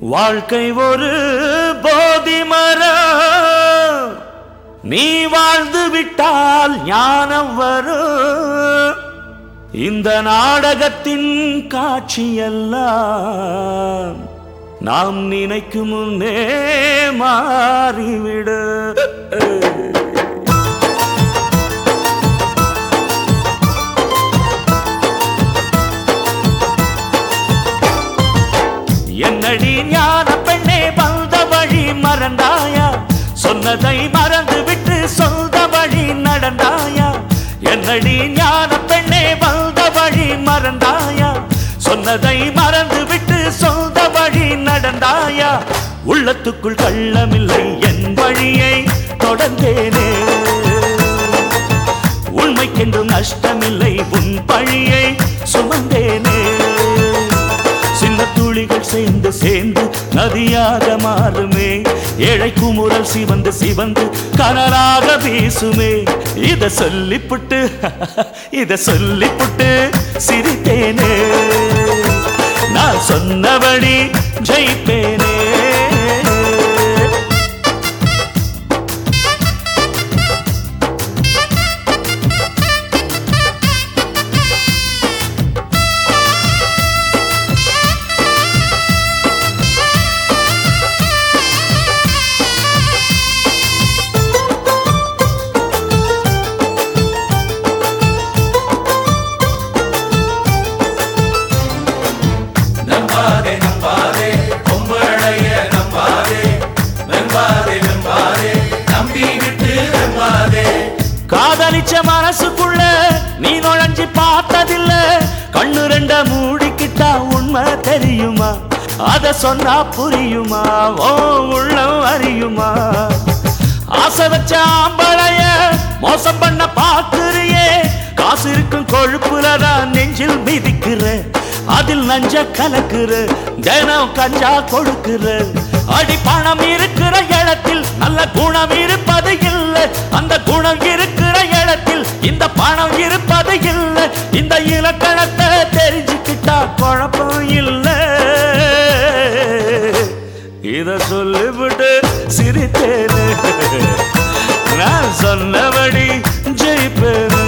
வாழ்க்கை ஒரு போதி மரம், நீ வாழ்ந்து விட்டால் ஞானம் வரும். இந்த நாடகத்தின் காட்சியெல்லாம் நாம் நினைக்கும் முன்னே மாறிவிடு. என்னடி ஞான பெண்ணே வந்த வழி மறந்தாயா, சொன்னதை மறந்து விட்டு சொந்த வழி நடந்தாயா. என்னடி ஞான பெண்ணே வந்த வழி மறந்தாயா, சொன்னதை மறந்து விட்டு சொந்த வழி நடந்தாயா. உள்ளத்துக்குள் கள்ளமில்லை என் வழியை தொடர்ந்தேனே, உண்மைக்கென்றும் நஷ்டமில்லை உன் பழியை சுமந்தேனே. சின்ன துளிகள் சேர்ந்து சேர்ந்து நதியாக மாறுமே, ஏழை குமுறல் சிவந்து சிவந்து கனலாக வீசுமே. இத சொல்லிப்புட்டு சிரித்தேனே, நான் சொன்னபடி ஜெயிப்பேனே. காதலிச்ச மனசுக்குள்ள நீ நுழைஞ்சி பார்த்ததில்ல, கண்ணு ரெண்ட மூடிக்கிட்டா உண்மை தெரியுமா, அத சொன்னா புரியுமா, ஓ உள்ளம் அறியுமா. ஆசை வச்ச ஆம்பளைய மோசம் பண்ண பாக்குறியே, காசு இருக்கும் கொழுப்புலதான் நெஞ்சில் மிதிக்கிற, அதில் நஞ்ச கலக்குற, தினம் கஞ்சா கொடுக்கிற. அடி பணம் இருக்கிற இடத்தில் நல்ல குணம் இருப்பது இல்லை, அந்த குணம் இருக்கிற இடத்தில் இந்த பணம் இருப்பது இல்லை. இந்த இலக்கணத்தை தெரிஞ்சுக்கிட்டா குழப்பம் இல்லை. இத சொல்லிவிட்டு சிரித்தேனே, நான் சொன்னபடி ஜெயிப்பேனே.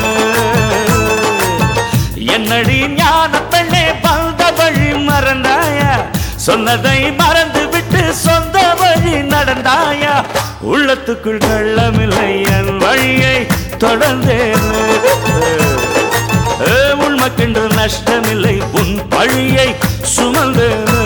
என்னடி ஞான பெண்ணே வந்த வழி மறந்தாயா, சொன்னதை மறந்து விட்டு சொந்த வழி நடந்தாயா. உள்ளத்துக்குள் கள்ளமில்லை என் வழியை தொடர்ந்தேனே, உண்மைக்கென்று நஷ்டமில்லை உன் பழியை சுமந்தேனே.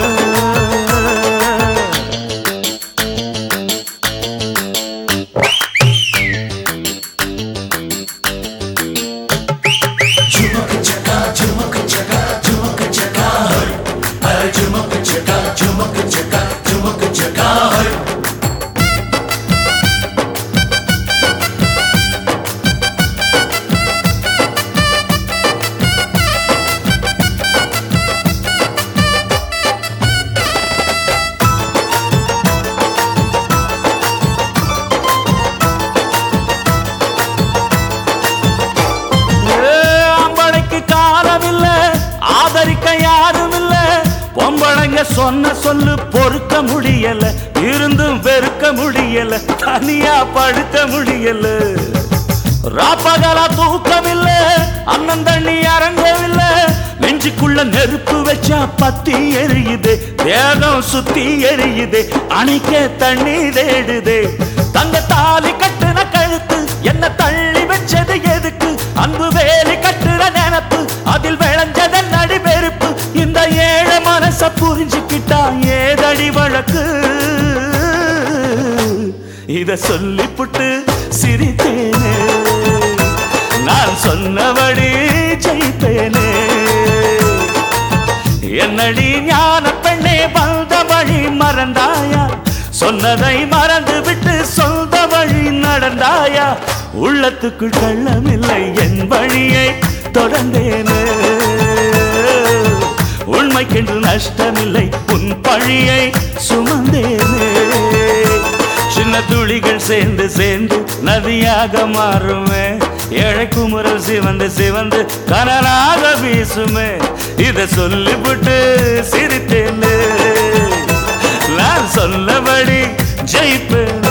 ஆதரிக்க யாரும் இல்ல, பொம்பளைங்க சொன்ன சொல்லு பொறுக்க முடியல, இருந்தும் வெறுக்க முடியல, தனியா படுக்க முடியல. ராப்பகலா தூக்கம் இல்ல, அண்ணன் தண்ணி அரங்கவில்ல, நெஞ்சுக்குள்ள நெருப்பு வச்சா பத்தி எரியுது, தேகம் சுத்தி எரியுது, அணைக்க தண்ணி தேடுதே. தங்க தாலி கட்டுன கழுத்து என்ன தள்ளி வச்சது எதுக்கு, அன்பு வேலி கட்டுற நினப்பு அதில் விளைஞ்சதன் அடி வெறுப்பு. இந்த ஏழை மனச புரிஞ்சுக்கிட்டா ஏதடி வழக்கு. இத சொல்லிப்புட்டு சிரித்தேனே, நான் சொன்னபடி ஜெயிப்பேனே. என்னடி ஞான பெண்ணே வந்த வழி மறந்தாயா, சொன்னதை மறந்து விட்டு சொந்த வழி நடந்தாயா. உள்ளத்துக்குள் கள்ளமில்லை என் வழியை தொடர்ந்தேனே, உண்மைக்கென்று நஷ்டமில்லை உன் பழியை சுமந்தேனே. சின்ன துளிகள் சேர்ந்து சேர்ந்து நதியாக மாறுமே, ஏழை குமுறல் சிவந்து சிவந்து கனலாக வீசுமே. இத சொல்லிவிட்டு சிரித்தேனே, ஜெயிப்பேனடி ஜெயிப்பேனடி